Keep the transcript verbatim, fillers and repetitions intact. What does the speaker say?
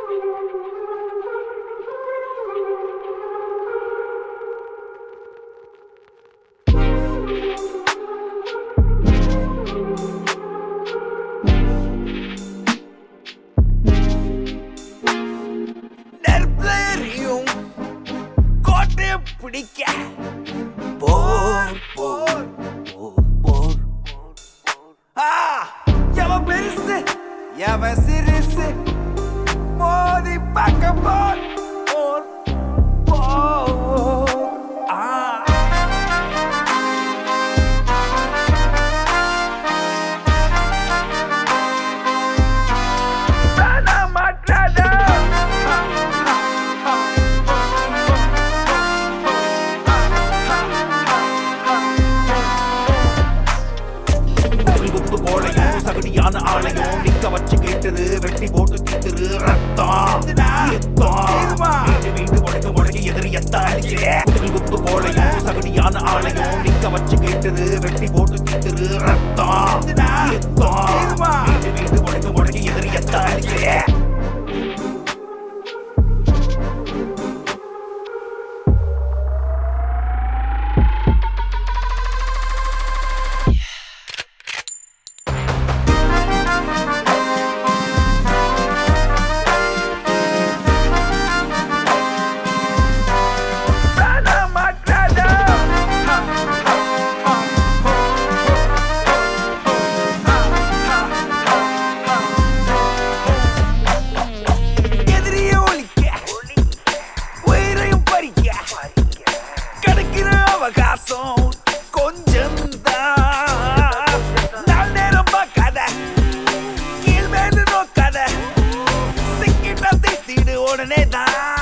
பிடிக்க போர் போர் போர் ஆ எவன் பெருசு எவன் சிறுசு மோதி பார்க்க போர் போர் போர் ஆ சகடியான ஆலயம் நிக்க வச்சு கேட்டது வெட்டி போட்டு திட்டுரு ரத்தம் வீடு உடக்கு உடக்கி எதிரி எத்தாடிச்சு போலையும் சகடியான ஆலயம் நிக்க வச்சு கேட்டது வெட்டி போட்டு திட்டுரு ரத்தம் வீடு உடக்கு உடக்கி எதிரி எத்தாடிச்சு கொஞ்சம் தான் நாள் நேரம் பார்க்காத கீழ் மேல நோக்காத சிக்கிட்ட திட்டிடு உடனே தான்